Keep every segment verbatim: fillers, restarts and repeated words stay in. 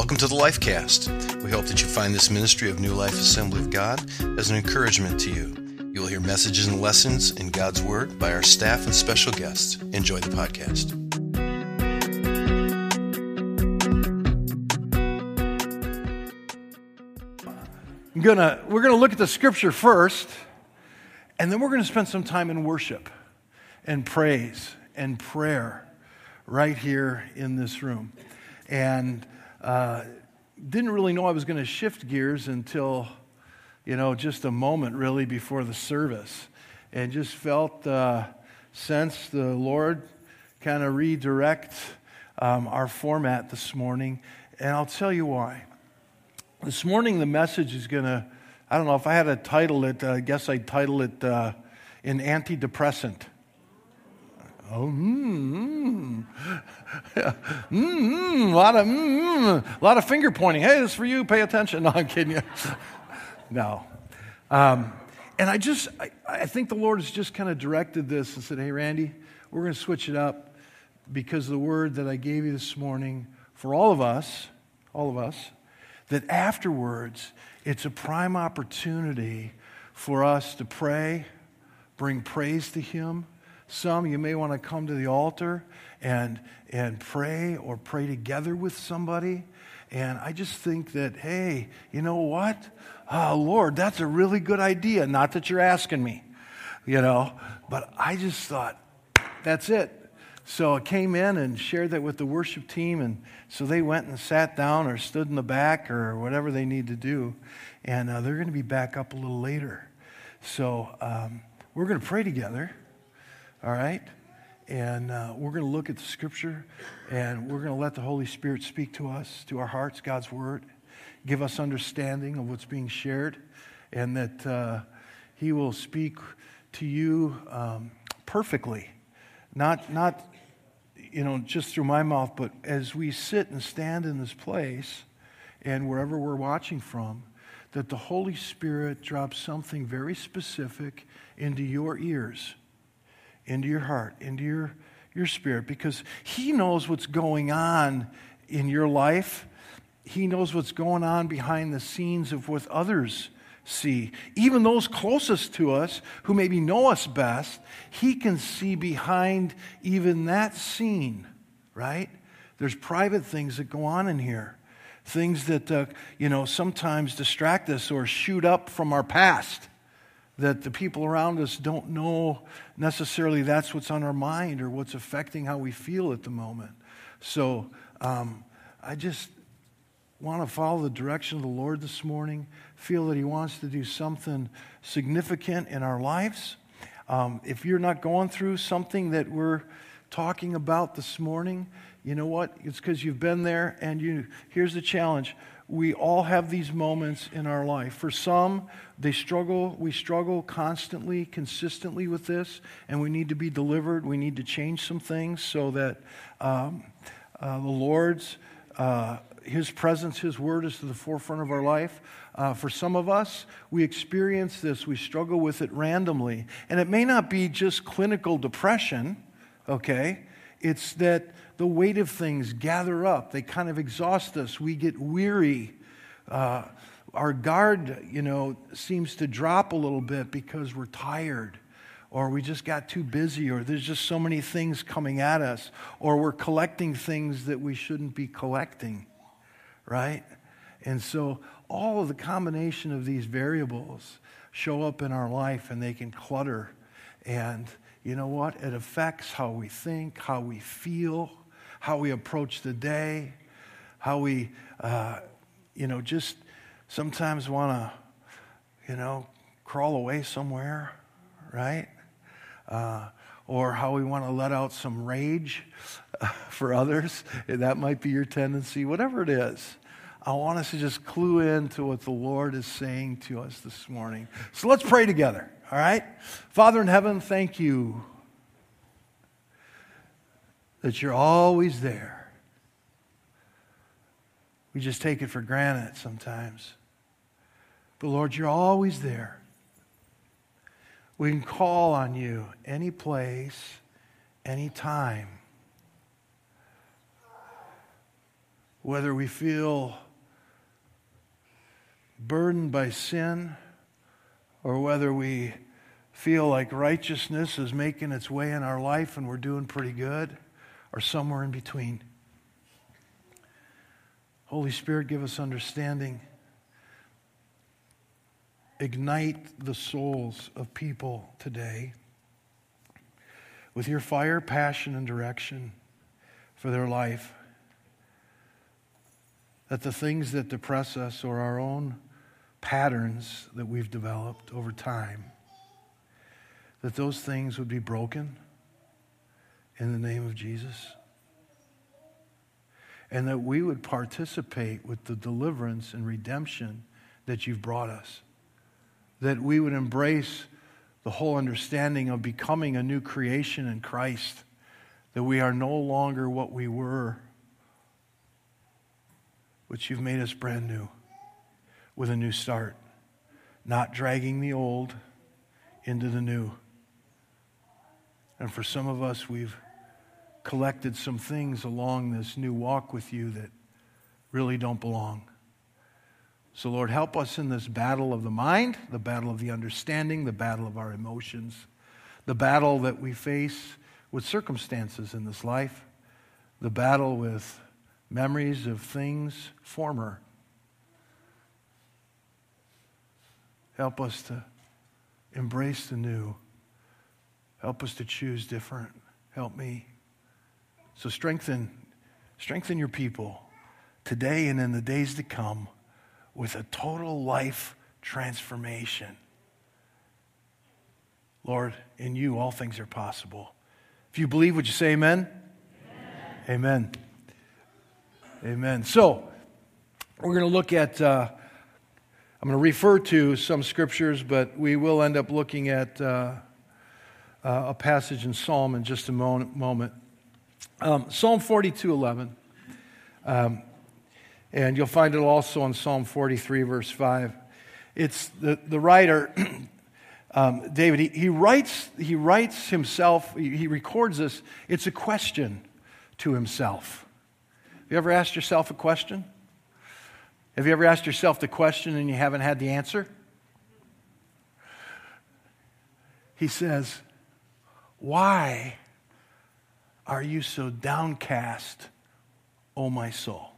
Welcome to the Lifecast. We hope that you find this ministry of New Life Assembly of God as an encouragement to you. You will hear messages and lessons in God's Word by our staff and special guests. Enjoy the podcast. I'm gonna, we're going to look at the scripture first, and then we're going to spend some time in worship and praise and prayer right here in this room. And uh, didn't really know I was going to shift gears until, you know, just a moment really before the service. And just felt, uh, sensed the Lord kind of redirect um, our format this morning. And I'll tell you why. This morning the message is going to, I don't know, if I had to title it, uh, I guess I'd title it uh, an antidepressant. Oh, mm, mm, mm, a lot of, mm, a lot of finger pointing. Hey, this is for you. Pay attention. No, I'm kidding you. No, um, and I just, I, I think the Lord has just kind of directed this and said, "Hey, Randy, we're going to switch it up because the word that I gave you this morning for all of us, all of us, that afterwards it's a prime opportunity for us to pray, bring praise to Him." Some, you may want to come to the altar and and pray or pray together with somebody. And I just think that, hey, you know what? Oh, Lord, that's a really good idea. Not that you're asking me, you know, but I just thought, that's it. So I came in and shared that with the worship team, and so they went and sat down or stood in the back or whatever they need to do, and uh, they're going to be back up a little later. So um, we're going to pray together. All right? And uh, we're going to look at the scripture, and we're going to let the Holy Spirit speak to us, to our hearts, God's word, give us understanding of what's being shared, and that uh, He will speak to you um, perfectly, not, not, you know, just through my mouth, but as we sit and stand in this place, and wherever we're watching from, that the Holy Spirit drops something very specific into your ears, into your heart, into your, your spirit, because He knows what's going on in your life. He knows what's going on behind the scenes of what others see. Even those closest to us, who maybe know us best, He can see behind even that scene, right? There's private things that go on in here. Things that, uh, you know, sometimes distract us or shoot up from our past, that the people around us don't know necessarily that's what's on our mind or what's affecting how we feel at the moment. So um, I just want to follow the direction of the Lord this morning, feel that He wants to do something significant in our lives. Um, if you're not going through something that we're talking about this morning, you know what? It's because you've been there, and you. Here's the challenge. We all have these moments in our life. For some, they struggle, we struggle constantly, consistently with this, and we need to be delivered. We need to change some things so that um, uh, the Lord's, uh, His presence, His word is to the forefront of our life. Uh, for some of us, we experience this, we struggle with it randomly. And it may not be just clinical depression, okay? It's that the weight of things gather up. They kind of exhaust us. We get weary. Uh, our guard, you know, seems to drop a little bit because we're tired, or we just got too busy, or there's just so many things coming at us, or we're collecting things that we shouldn't be collecting, right? And so all of the combination of these variables show up in our life, and they can clutter. And you know what? It affects how we think, how we feel, how we approach the day, how we, uh, you know, just sometimes want to, you know, crawl away somewhere, right? Uh, or how we want to let out some rage uh, for others. That might be your tendency. Whatever it is, I want us to just clue in to what the Lord is saying to us this morning. So let's pray together, all right? Father in heaven, thank You that You're always there. We just take it for granted sometimes. But Lord, You're always there. We can call on You any place, any time. whether we feel burdened by sin or whether we feel like righteousness is making its way in our life and we're doing pretty good, or somewhere in between. Holy Spirit, give us understanding. Ignite the souls of people today with your fire, passion, and direction for their life. That the things that depress us or our own patterns that we've developed over time, that those things would be broken in the name of Jesus. And that we would participate with the deliverance and redemption that you've brought us. That we would embrace the whole understanding of becoming a new creation in Christ. That we are no longer what we were, but you've made us brand new with a new start. Not dragging the old into the new. And for some of us, we've collected some things along this new walk with you that really don't belong. So Lord, help us in this battle of the mind, the battle of the understanding, the battle of our emotions, the battle that we face with circumstances in this life, the battle with memories of things former. Help us to embrace the new. Help us to choose different. Help me. So strengthen, strengthen your people today and in the days to come with a total life transformation. Lord, in you all things are possible. If you believe, would you say amen? Amen. Amen. Amen. So, we're going to look at, uh, I'm going to refer to some scriptures, but we will end up looking at uh, uh, a passage in Psalm in just a mo- moment. Um, Psalm forty-two eleven. Um, and you'll find it also in Psalm forty-three, verse five. It's the, the writer, um, David, he, he writes he writes himself, he, he records this. It's a question to himself. Have you ever asked yourself a question? Have you ever asked yourself the question and you haven't had the answer? He says, why are you so downcast, O my soul?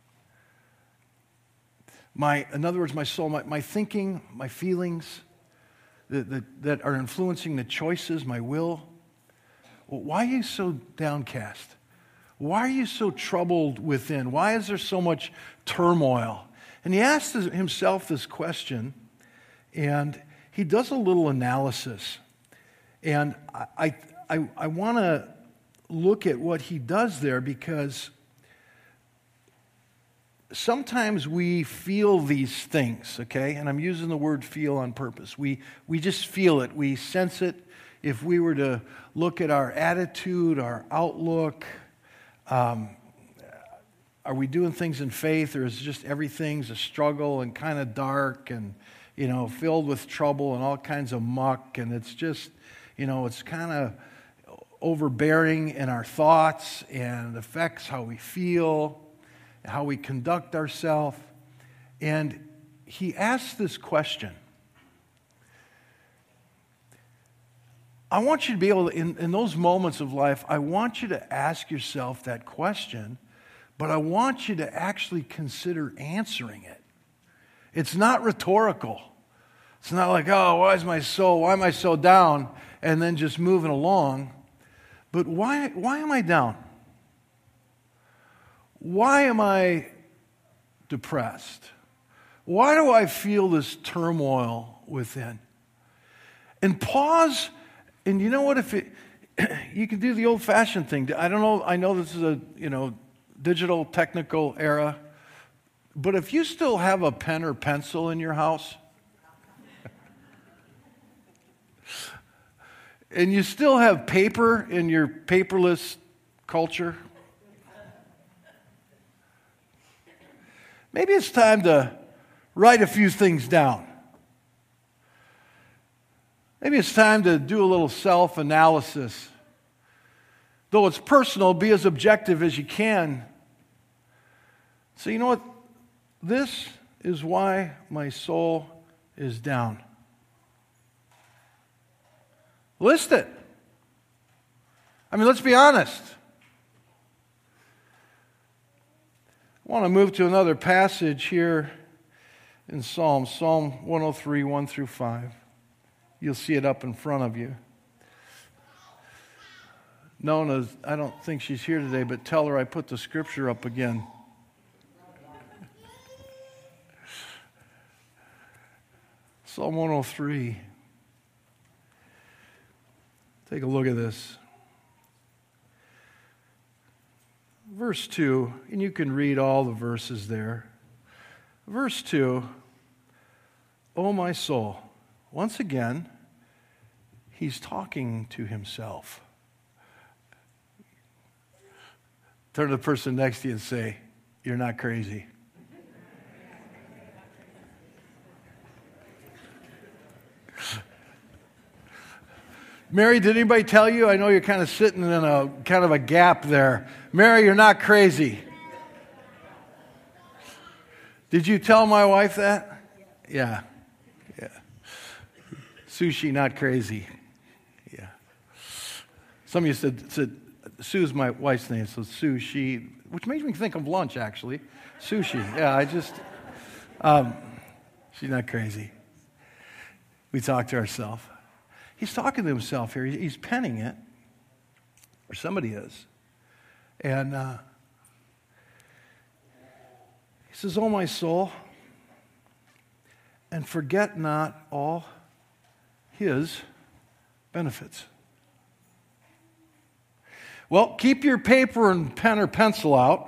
My, in other words, my soul, my, my thinking, my feelings that, that, that are influencing the choices, my will. Well, why are you so downcast? Why are you so troubled within? Why is there so much turmoil? And he asks himself this question, and he does a little analysis. And I, I, I want to look at what he does there, because sometimes we feel these things, okay? And I'm using the word feel on purpose. We, we just feel it. We sense it. If we were to look at our attitude, our outlook, um, are we doing things in faith, or is just everything's a struggle and kind of dark and, you know, filled with trouble and all kinds of muck, and it's just, you know, it's kind of overbearing in our thoughts and affects how we feel, how we conduct ourselves. And he asks this question. I want you to be able to, in, in those moments of life, I want you to ask yourself that question, but I want you to actually consider answering it. It's not rhetorical. It's not like, oh, why is my soul, why am I so down? And then just moving along. But why, why am I down? Why am I depressed? Why do I feel this turmoil within? And pause, and you know what? If it, you can do the old-fashioned thing. I don't know. I know this is a you know digital technical era, but if you still have a pen or pencil in your house, and you still have paper in your paperless culture, maybe it's time to write a few things down. Maybe it's time to do a little self-analysis. Though it's personal, be as objective as you can. So you know what? This is why my soul is down. List it. I mean, let's be honest. I want to move to another passage here in Psalms, Psalm one oh three, one through five. You'll see it up in front of you. Nona, I don't think she's here today, but tell her I put the scripture up again. Psalm one oh three. Take a look at this. Verse two, and you can read all the verses there. Verse two, O my soul. Once again, he's talking to himself. Turn to the person next to you and say, you're not crazy. Mary, did anybody tell you? I know you're kind of sitting in a kind of a gap there. Mary, you're not crazy. Did you tell my wife that? Yeah. Yeah. Sushi, not crazy. Yeah. Some of you said, said Sue's my wife's name, so Sushi, which makes me think of lunch, actually. Sushi. Yeah, I just, um, she's not crazy. We talk to ourselves. He's talking to himself here. He's penning it, or somebody is. And uh, he says, O my soul, and forget not all his benefits. Well, keep your paper and pen or pencil out.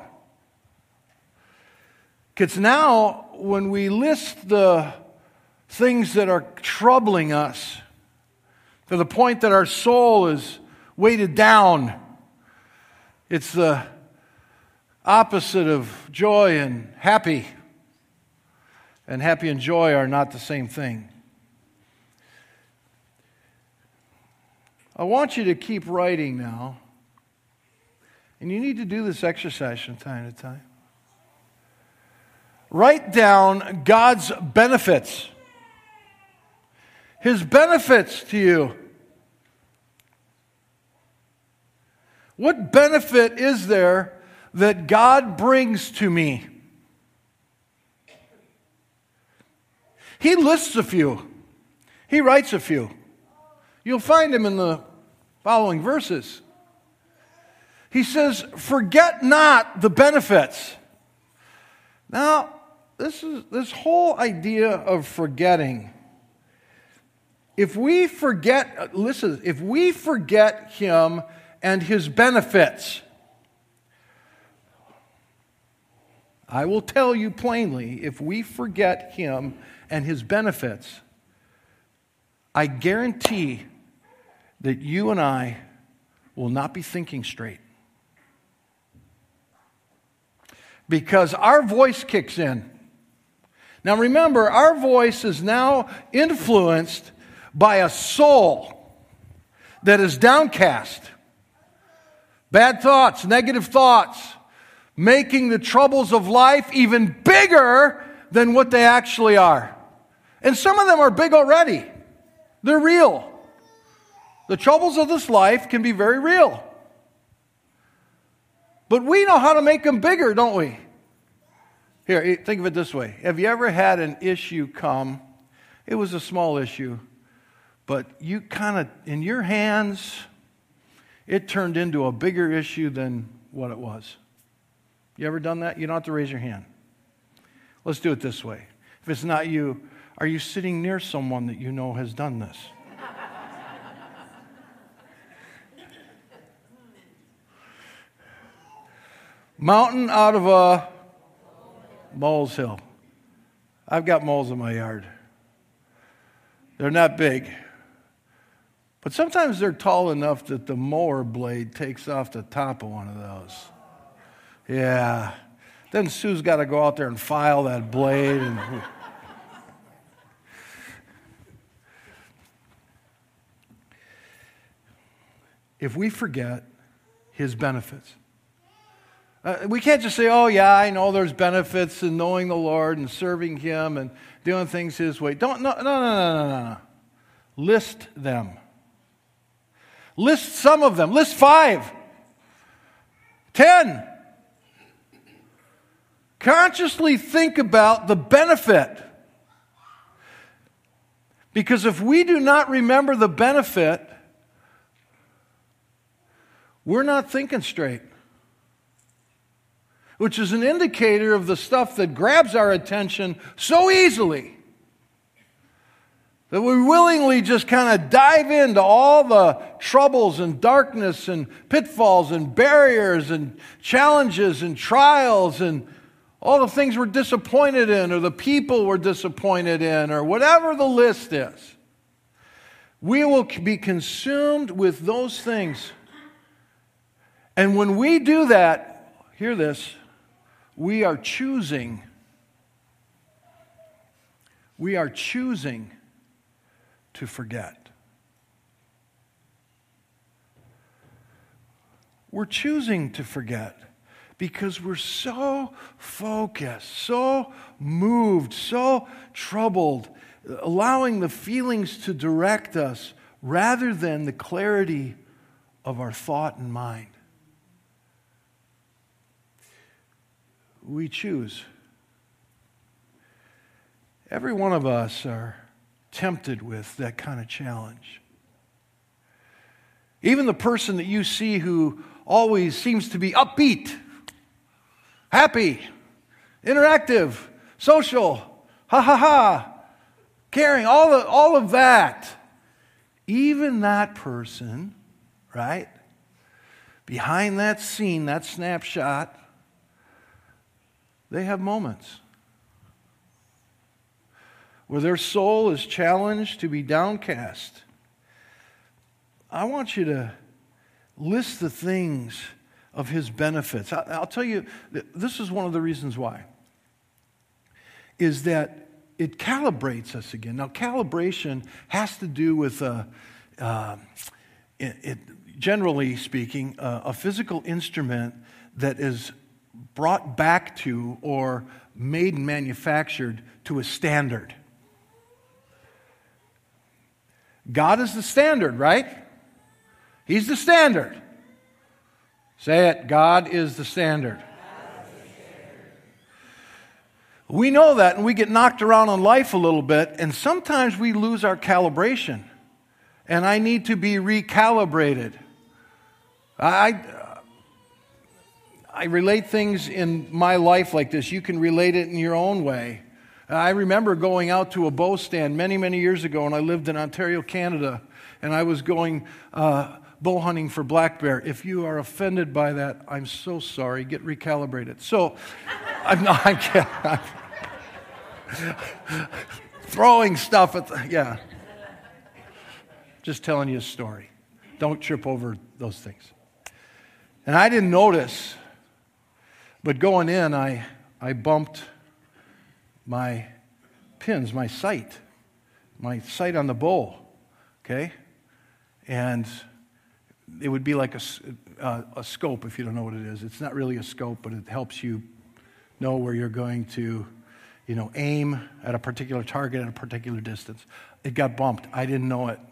Because now, when we list the things that are troubling us, to the point that our soul is weighted down, it's the opposite of joy and happy. And happy and joy are not the same thing. I want you to keep writing now. And you need to do this exercise from time to time. Write down God's benefits. His benefits to you. What benefit is there that God brings to me? He lists a few. He writes a few. You'll find him in the following verses. He says, forget not the benefits. Now, this is this whole idea of forgetting. If we forget, listen, if we forget him and his benefits, I will tell you plainly, if we forget him and his benefits, I guarantee that you and I will not be thinking straight. Because our voice kicks in. Now remember, our voice is now influenced by a soul that is downcast. Bad thoughts, negative thoughts, making the troubles of life even bigger than what they actually are. And some of them are big already. They're real. The troubles of this life can be very real. But we know how to make them bigger, don't we? Here, think of it this way. Have you ever had an issue come? It was a small issue, but you kind of, in your hands, it turned into a bigger issue than what it was. You ever done that? You don't have to raise your hand. Let's do it this way. If it's not you, are you sitting near someone that you know has done this? Mountain out of a mole's hill. I've got moles in my yard. They're not big. But sometimes they're tall enough that the mower blade takes off the top of one of those. Yeah. Then Sue's got to go out there and file that blade. And if we forget his benefits, Uh, we can't just say, oh, yeah, I know there's benefits in knowing the Lord and serving Him and doing things His way. Don't, no, no, no, no, no, no. List them. List some of them. List five. Ten. Consciously think about the benefit. Because if we do not remember the benefit, we're not thinking straight. Which is an indicator of the stuff that grabs our attention so easily that we willingly just kind of dive into all the troubles and darkness and pitfalls and barriers and challenges and trials and all the things we're disappointed in or the people we're disappointed in or whatever the list is. We will be consumed with those things. And when we do that, hear this, we are choosing, we are choosing to forget. We're choosing to forget because we're so focused, so moved, so troubled, allowing the feelings to direct us rather than the clarity of our thought and mind. We choose. Every one of us are tempted with that kind of challenge. Even the person that you see who always seems to be upbeat, happy, interactive, social, ha ha ha, caring, all of, all of that. Even that person, right, behind that scene, that snapshot, they have moments where their soul is challenged to be downcast. I want you to list the things of His benefits. I'll tell you, this is one of the reasons why, is that it calibrates us again. Now, calibration has to do with, uh, uh, it, it, generally speaking, uh, a physical instrument that is brought back to or made and manufactured to a standard. God is the standard, right? He's the standard. Say it, God is the standard. We know that, and we get knocked around in life a little bit, and sometimes we lose our calibration, and I need to be recalibrated. I, I relate things in my life like this. You can relate it in your own way. I remember going out to a bow stand many, many years ago, and I lived in Ontario, Canada, and I was going uh, bow hunting for black bear. If you are offended by that, I'm so sorry. Get recalibrated. So, I'm not, I'm kidding. I'm throwing stuff at the, yeah. Just telling you a story. Don't trip over those things. And I didn't notice, but going in, I, I bumped my pins, my sight, my sight on the bow, okay? And it would be like a, uh, a scope, if you don't know what it is. It's not really a scope, but it helps you know where you're going to, you know, aim at a particular target at a particular distance. It got bumped. I didn't know it.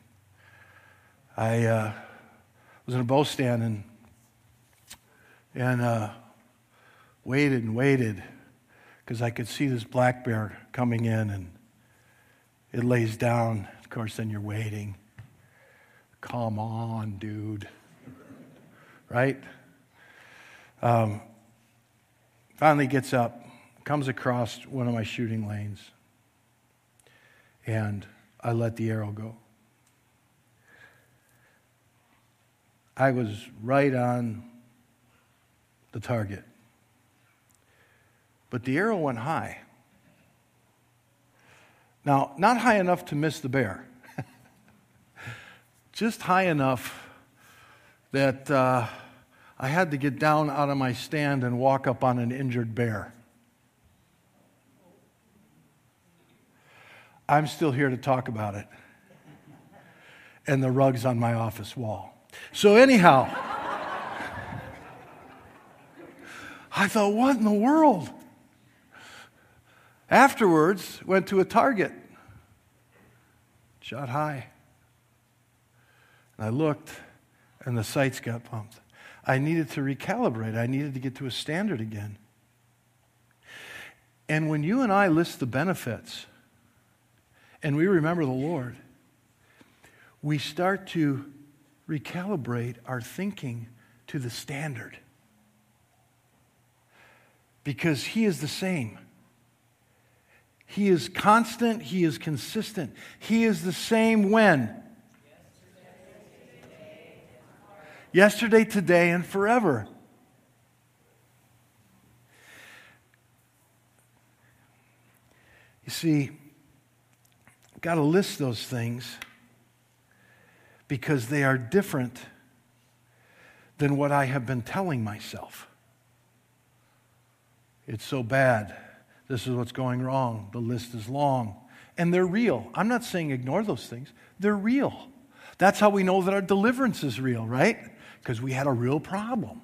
I uh, was in a bow stand and and uh, waited and waited because I could see this black bear coming in, and it lays down. Of course, then you're waiting. Come on, dude. Right? Um, finally gets up, comes across one of my shooting lanes, and I let the arrow go. I was right on the target. But the arrow went high. Now, not high enough to miss the bear. Just high enough that uh, I had to get down out of my stand and walk up on an injured bear. I'm still here to talk about it. And the rug's on my office wall. So anyhow, I thought, what in the world? Afterwards, went to a target. Shot high. And I looked, and the sights got pumped. I needed to recalibrate. I needed to get to a standard again. And when you and I list the benefits, and we remember the Lord, we start to recalibrate our thinking to the standard. Because He is the same. He is constant. He is consistent. He is the same when? Yesterday, today, and forever. You see, I've got to list those things because they are different than what I have been telling myself. It's so bad. This is what's going wrong. The list is long. And they're real. I'm not saying ignore those things. They're real. That's how we know that our deliverance is real, right? Because we had a real problem.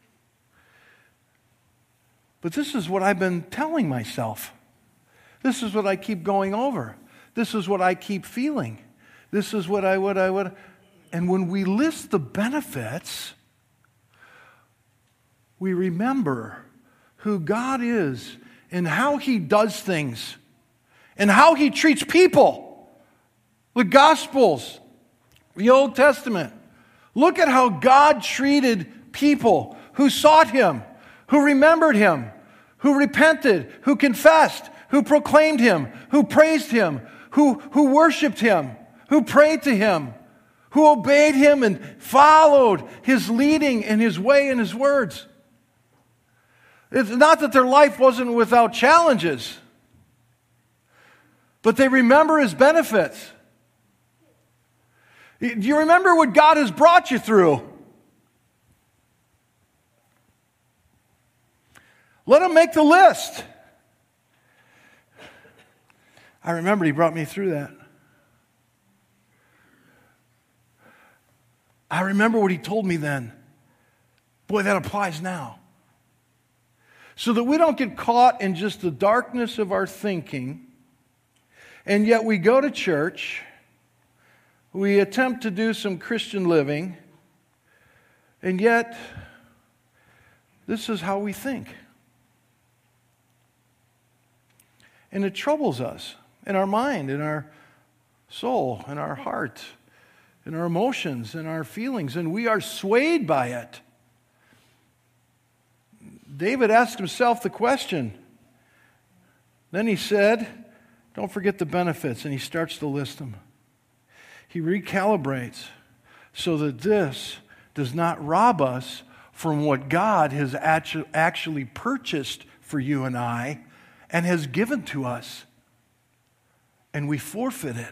But this is what I've been telling myself. This is what I keep going over. This is what I keep feeling. This is what I would, I would. And when we list the benefits, we remember who God is and how He does things and how He treats people. The Gospels, the Old Testament. Look at how God treated people who sought Him, who remembered Him, who repented, who confessed, who proclaimed Him, who praised Him, who, who worshiped Him, who prayed to Him, who obeyed Him and followed His leading and His way and His words. It's not that their life wasn't without challenges, but they remember His benefits. Do you remember what God has brought you through? Let Him make the list. I remember He brought me through that. I remember what He told me then. Boy, that applies now. So that we don't get caught in just the darkness of our thinking, and yet we go to church, we attempt to do some Christian living, and yet this is how we think. And it troubles us in our mind, in our soul, in our heart, in our emotions, in our feelings, and we are swayed by it. David asked himself the question. Then he said, don't forget the benefits, and he starts to list them. He recalibrates so that this does not rob us from what God has actually purchased for you and I and has given to us, and we forfeit it.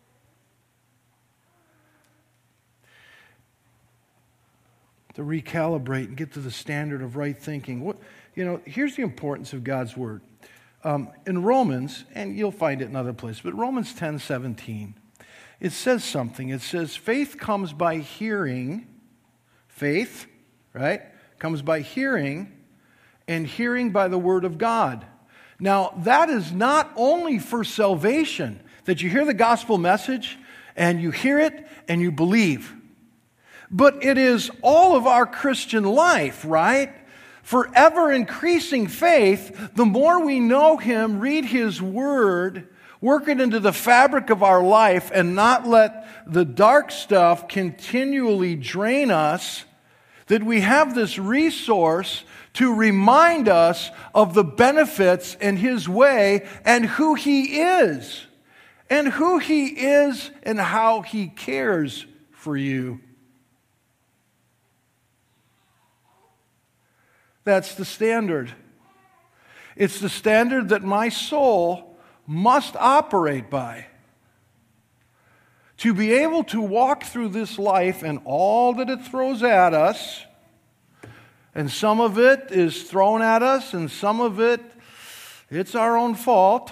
To recalibrate and get to the standard of right thinking. What, you know, here's the importance of God's Word. Um, in Romans, and you'll find it in other places, but Romans ten seventeen, it says something. It says, faith comes by hearing. Faith, right, comes by hearing, and hearing by the Word of God. Now, that is not only for salvation, that you hear the gospel message, and you hear it, and you believe. But it is all of our Christian life, right? For ever increasing faith, the more we know Him, read His Word, work it into the fabric of our life, and not let the dark stuff continually drain us, that we have this resource to remind us of the benefits and His way and who He is, and who He is and how He cares for you. That's the standard. It's the standard that my soul must operate by. To be able to walk through this life and all that it throws at us, and some of it is thrown at us, and some of it, it's our own fault.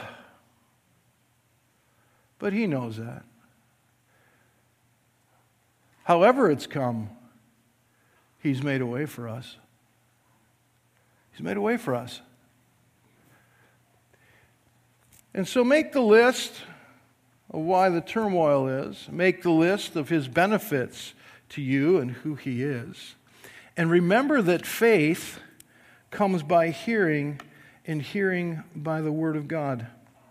But He knows that. However it's come, He's made a way for us. He's made a way for us. And so make the list of why the turmoil is. Make the list of his benefits to you and who he is. And remember that faith comes by hearing, and hearing by the Word of God.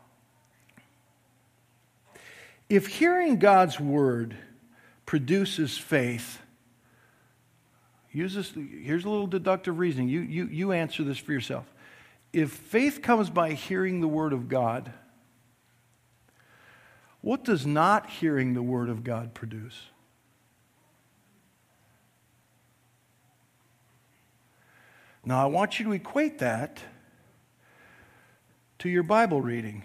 If hearing God's Word produces faith, use this, here's a little deductive reasoning. You, you, you answer this for yourself. If faith comes by hearing the Word of God, what does not hearing the Word of God produce? Now, I want you to equate that to your Bible reading.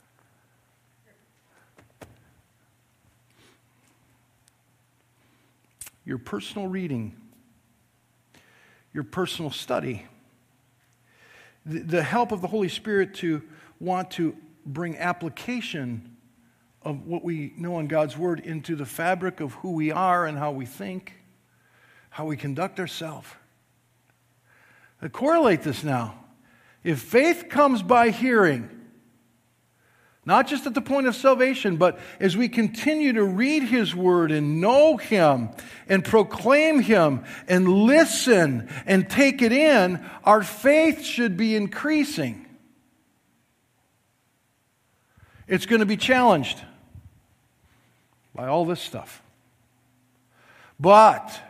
Your personal reading. Your personal study. The, the help of the Holy Spirit to want to bring application of what we know in God's Word into the fabric of who we are and how we think, how we conduct ourselves. I correlate this now. If faith comes by hearing, not just at the point of salvation, but as we continue to read His Word and know Him and proclaim Him and listen and take it in, our faith should be increasing. It's going to be challenged by all this stuff. But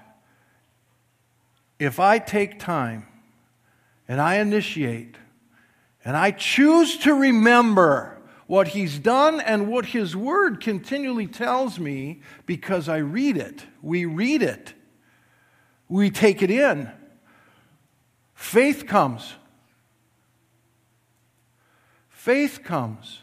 if I take time and I initiate, and I choose to remember what He's done and what His Word continually tells me because I read it. We read it. We take it in. Faith comes. Faith comes.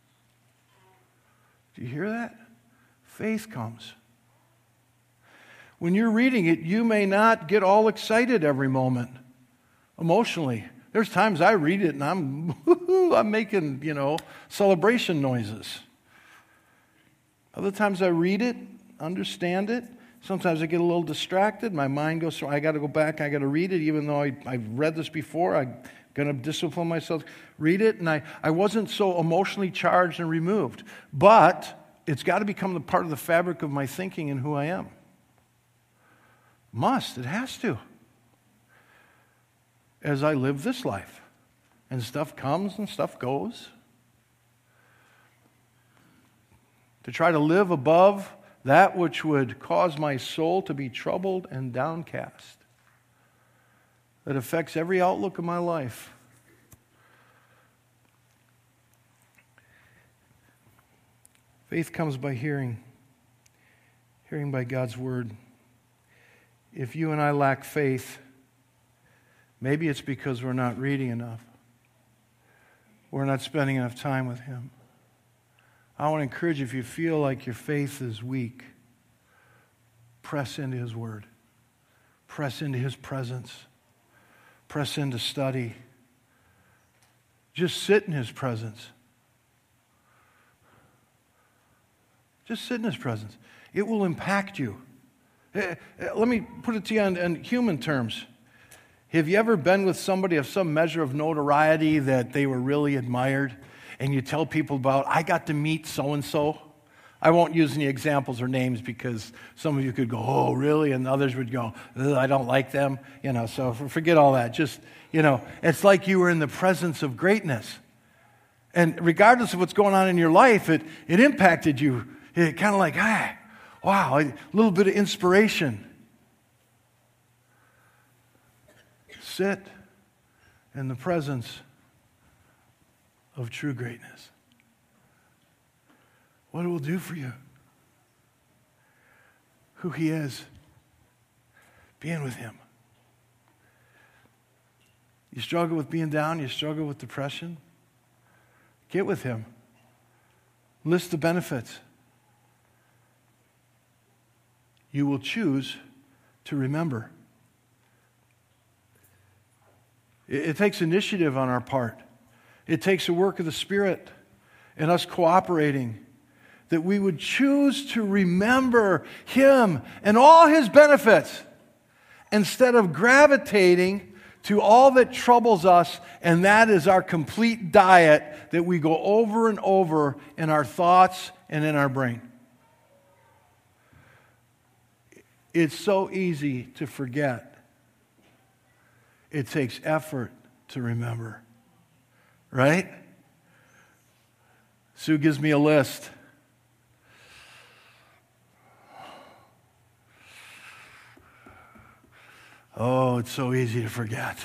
Do you hear that? Faith comes. When you're reading it, you may not get all excited every moment. Emotionally. There's times I read it and I'm I'm making, you know, celebration noises. Other times I read it, understand it. Sometimes I get a little distracted. My mind goes, so I got to go back, I got to read it, even though I, I've read this before. I'm going to discipline myself. Read it, and I, I wasn't so emotionally charged and removed. But it's got to become the part of the fabric of my thinking and who I am. Must. It has to. As I live this life. And stuff comes and stuff goes. To try to live above that which would cause my soul to be troubled and downcast. That affects every outlook of my life. Faith comes by hearing. Hearing by God's Word. If you and I lack faith, maybe it's because we're not reading enough. We're not spending enough time with Him. I want to encourage you, if you feel like your faith is weak, press into His Word. Press into His presence. Press into study. Just sit in His presence. Just sit in His presence. It will impact you. Let me put it to you in, in human terms. Have you ever been with somebody of some measure of notoriety that they were really admired, and you tell people about, I got to meet so-and-so? I won't use any examples or names because some of you could go, oh, really? And others would go, I don't like them. You know, so forget all that. Just, you know, it's like you were in the presence of greatness. And regardless of what's going on in your life, it, it impacted you. It kind of like, ah, wow, a little bit of inspiration. Sit in the presence of true greatness. What it will do for you. Who He is. Being with Him. You struggle with being down, you struggle with depression. Get with Him. List the benefits. You will choose to remember. It, it takes initiative on our part. It takes the work of the Spirit and us cooperating, that we would choose to remember Him and all His benefits instead of gravitating to all that troubles us, and that is our complete diet that we go over and over in our thoughts and in our brain. It's so easy to forget. It takes effort to remember. Right? Sue gives me a list. Oh, it's so easy to forget.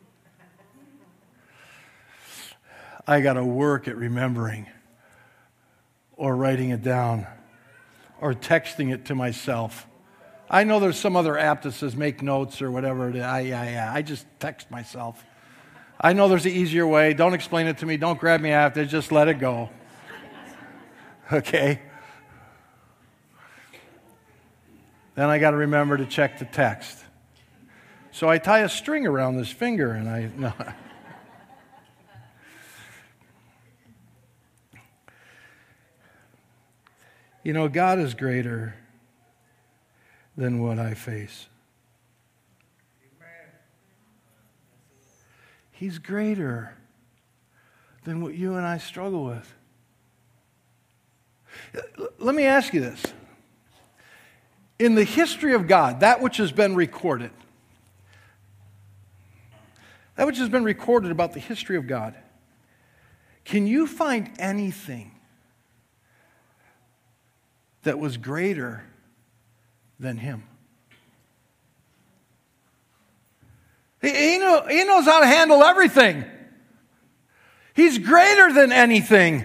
I got to work at remembering or writing it down or texting it to myself. I know there's some other app that says make notes or whatever. I, I, I just text myself. I know there's an easier way. Don't explain it to me. Don't grab me after. Just let it go. Okay? Then I got to remember to check the text. So I tie a string around this finger and I... No. You know, God is greater than what I face. He's greater than what you and I struggle with. Let me ask you this. In the history of God, that which has been recorded, that which has been recorded about the history of God, can you find anything that was greater than Him? He, he, know, he knows how to handle everything. He's greater than anything.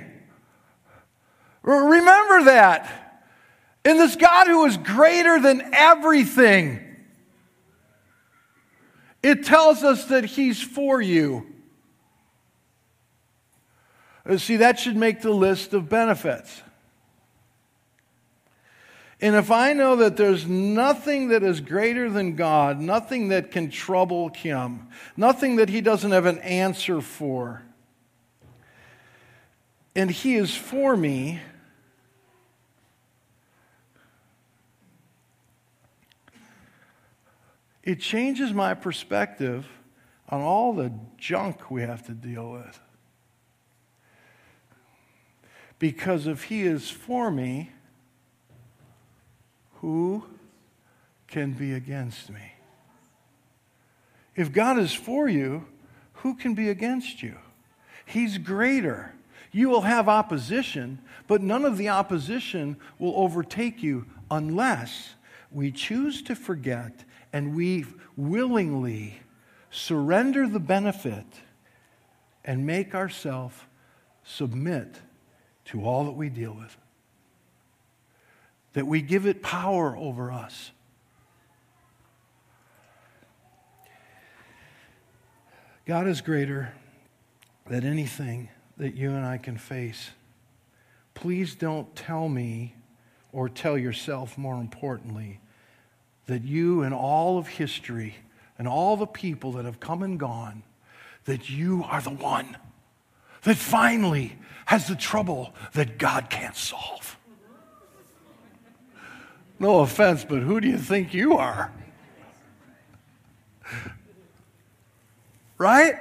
Remember that. In this God who is greater than everything, it tells us that He's for you. See, that should make the list of benefits. And if I know that there's nothing that is greater than God, nothing that can trouble Him, nothing that He doesn't have an answer for, and He is for me, it changes my perspective on all the junk we have to deal with. Because if He is for me, who can be against me? If God is for you, who can be against you? He's greater. You will have opposition, but none of the opposition will overtake you unless we choose to forget and we willingly surrender the benefit and make ourselves submit to all that we deal with. That we give it power over us. God is greater than anything that you and I can face. Please don't tell me, or tell yourself more importantly, that you and all of history and all the people that have come and gone, that you are the one that finally has the trouble that God can't solve. No offense, but who do you think you are? Right?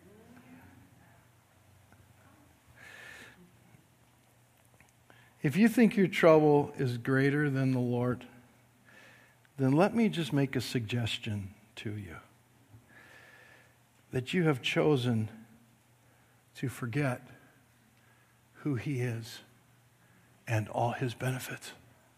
If you think your trouble is greater than the Lord, then let me just make a suggestion to you. That you have chosen to forget who He is and all His benefits.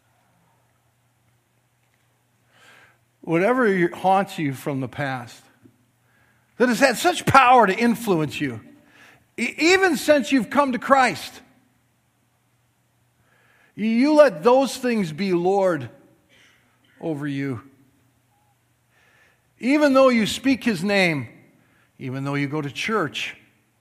Whatever haunts you from the past, that has had such power to influence you, even since you've come to Christ, you let those things be Lord over you. Even though you speak His name, even though you go to church,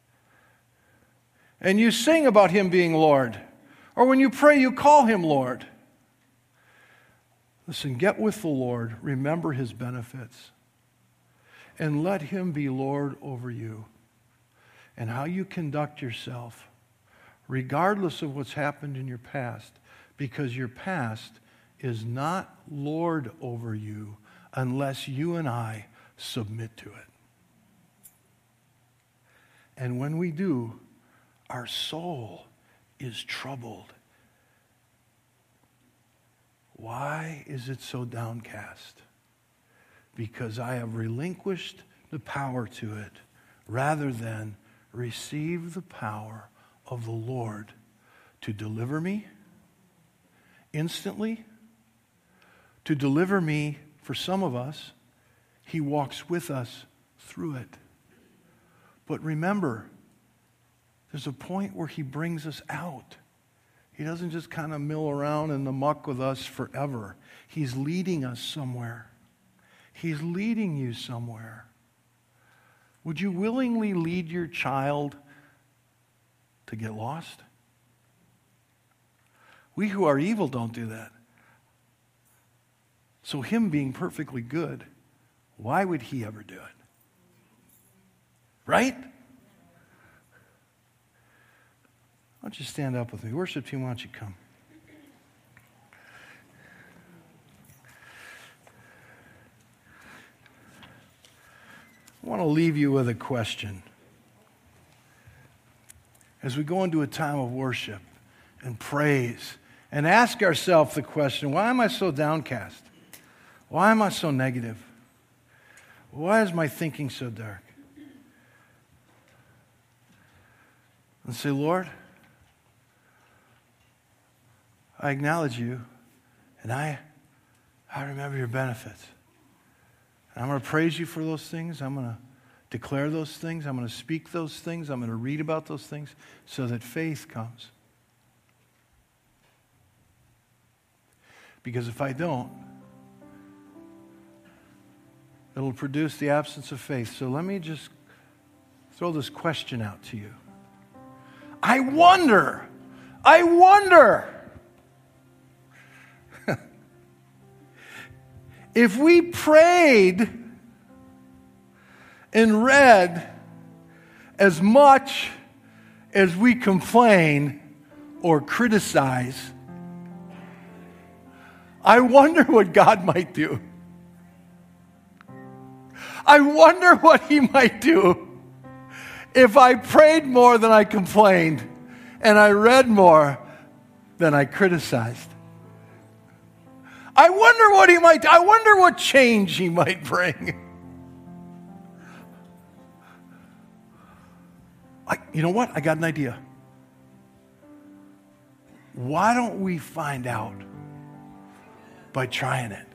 and you sing about Him being Lord, or when you pray, you call Him Lord. Listen, get with the Lord, remember His benefits, and let Him be Lord over you and how you conduct yourself, regardless of what's happened in your past, because your past is not Lord over you unless you and I submit to it. And when we do, our soul is troubled. Why is it so downcast? Because I have relinquished the power to it rather than receive the power of the Lord to deliver me instantly, to deliver me, for some of us, He walks with us through it. But remember, there's a point where He brings us out. He doesn't just kind of mill around in the muck with us forever. He's leading us somewhere. He's leading you somewhere. Would you willingly lead your child to get lost? We who are evil don't do that. So Him being perfectly good, why would He ever do it? Right? Why don't you stand up with me? Worship team, why don't you come? I want to leave you with a question. As we go into a time of worship and praise and ask ourselves the question, why am I so downcast? Why am I so negative? Why is my thinking so dark? And say, Lord, I acknowledge you, and I, I remember your benefits. And I'm going to praise you for those things. I'm going to declare those things. I'm going to speak those things. I'm going to read about those things so that faith comes. Because if I don't, it'll produce the absence of faith. So let me just throw this question out to you. I wonder, I wonder if we prayed and read as much as we complain or criticize, I wonder what God might do. I wonder what He might do if I prayed more than I complained and I read more than I criticized. I wonder what He might do. I wonder what change He might bring. I, you know what? I got an idea. Why don't we find out by trying it?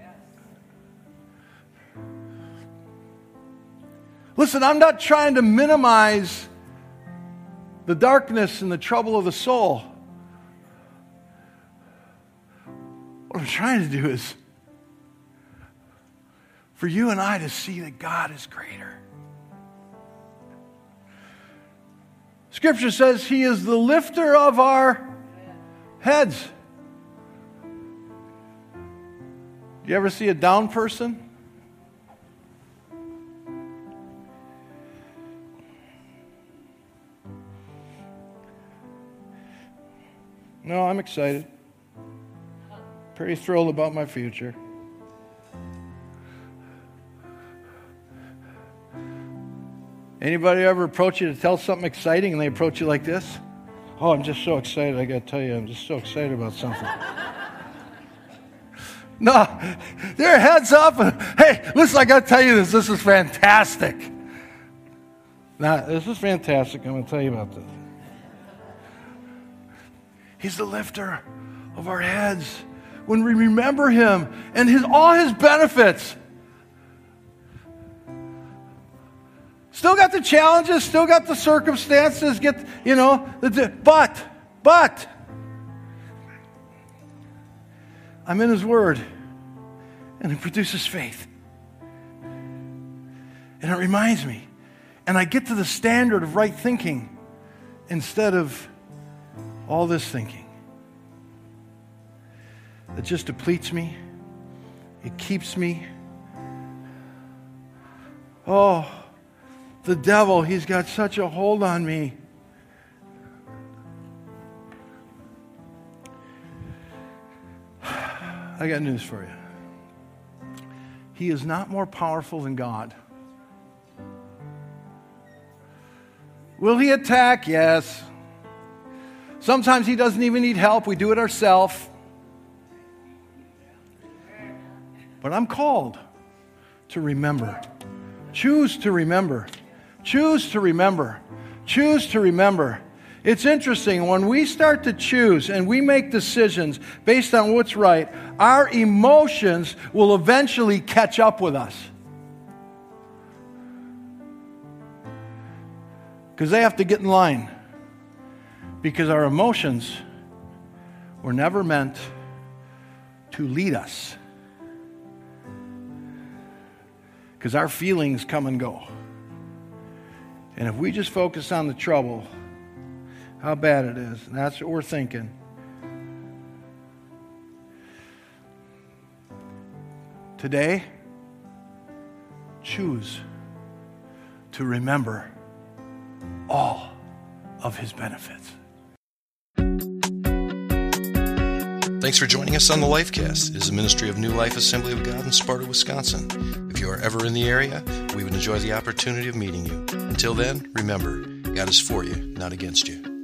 Listen, I'm not trying to minimize the darkness and the trouble of the soul. What I'm trying to do is for you and I to see that God is greater. Scripture says He is the lifter of our heads. Do you ever see a down person? No, I'm excited. Pretty thrilled about my future. Anybody ever approach you to tell something exciting and they approach you like this? Oh, I'm just so excited. I got to tell you, I'm just so excited about something. No, their heads up. And, hey, listen, I got to tell you this. This is fantastic. Now, this is fantastic. I'm going to tell you about this. He's the lifter of our heads. When we remember Him and his, all His benefits. Still got the challenges, still got the circumstances, get, you know, the, but, but, I'm in His Word, and it produces faith. And it reminds me, and I get to the standard of right thinking instead of all this thinking. It just depletes me. It keeps me. Oh, the devil, he's got such a hold on me. I got news for you. He is not more powerful than God. Will he attack? Yes. Sometimes he doesn't even need help. We do it ourselves. But I'm called to remember. Choose to remember. Choose to remember. Choose to remember. It's interesting, when we start to choose and we make decisions based on what's right, our emotions will eventually catch up with us. Because they have to get in line. Because our emotions were never meant to lead us. Because our feelings come and go. And if we just focus on the trouble, how bad it is, and that's what we're thinking. Today, choose to remember all of his benefits. Thanks for joining us on the Lifecast. It is a ministry of New Life Assembly of God in Sparta, Wisconsin. If you are ever in the area, we would enjoy the opportunity of meeting you. Until then, remember, God is for you, not against you.